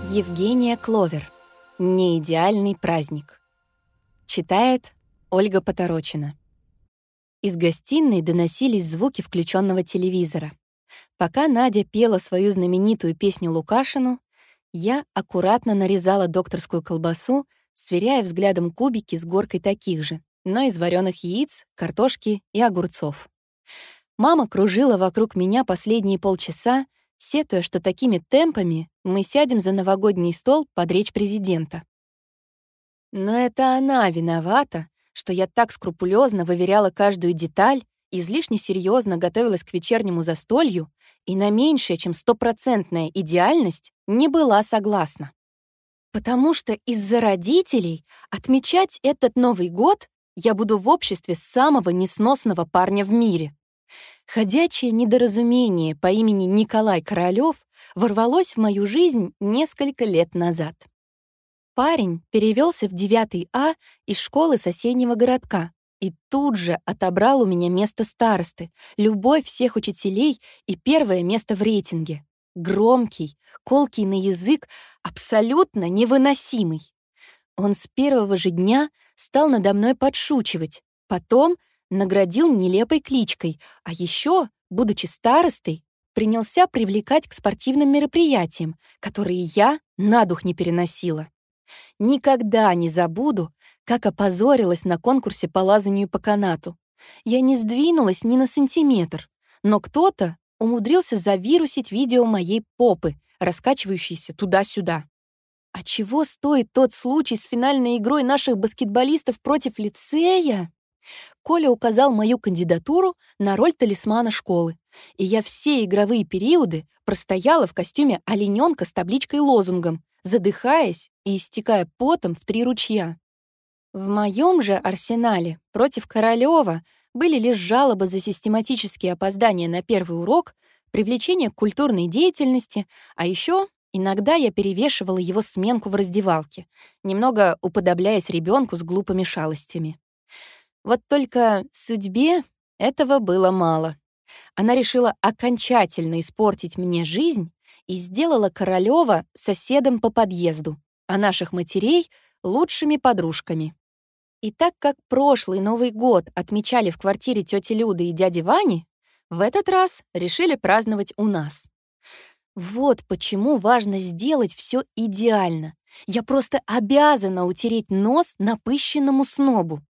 Евгения Кловер. Неидеальный праздник. Читает Ольга Поторочина. Из гостиной доносились звуки включенного телевизора. Пока Надя пела свою знаменитую песню Лукашину, я аккуратно нарезала докторскую колбасу, сверяя взглядом кубики с горкой таких же, но из вареных яиц, картошки и огурцов. Мама кружила вокруг меня последние полчаса, сетуя, что такими темпами мы сядем за новогодний стол под речь президента. Но это она виновата, что я так скрупулезно выверяла каждую деталь, излишне серьезно готовилась к вечернему застолью и на меньшее, чем 100% идеальность не была согласна. Потому что из-за родителей отмечать этот Новый год я буду в обществе самого несносного парня в мире. Ходячее недоразумение по имени Николай Королёв ворвалось в мою жизнь несколько лет назад. Парень перевелся в 9 А из школы соседнего городка и тут же отобрал у меня место старосты, любовь всех учителей и первое место в рейтинге. Громкий, колкий на язык, абсолютно невыносимый. Он с первого же дня стал надо мной подшучивать, потом наградил нелепой кличкой, а еще, будучи старостой, принялся привлекать к спортивным мероприятиям, которые я на дух не переносила. Никогда не забуду, как опозорилась на конкурсе по лазанию по канату. Я не сдвинулась ни на сантиметр, но кто-то умудрился завирусить видео моей попы, раскачивающейся туда-сюда. А чего стоит тот случай с финальной игрой наших баскетболистов против лицея? Коля указал мою кандидатуру на роль талисмана школы, и я все игровые периоды простояла в костюме олененка с табличкой-лозунгом, задыхаясь и истекая потом в 3 ручья. В моем же арсенале против Королёва были лишь жалобы за систематические опоздания на первый урок, привлечение к культурной деятельности, а еще иногда я перевешивала его сменку в раздевалке, немного уподобляясь ребенку с глупыми шалостями. Вот только судьбе этого было мало. Она решила окончательно испортить мне жизнь и сделала Королёва соседом по подъезду, а наших матерей — лучшими подружками. И так как прошлый Новый год отмечали в квартире тети Люды и дяди Вани, в этот раз решили праздновать у нас. Вот почему важно сделать все идеально. Я просто обязана утереть нос напыщенному снобу.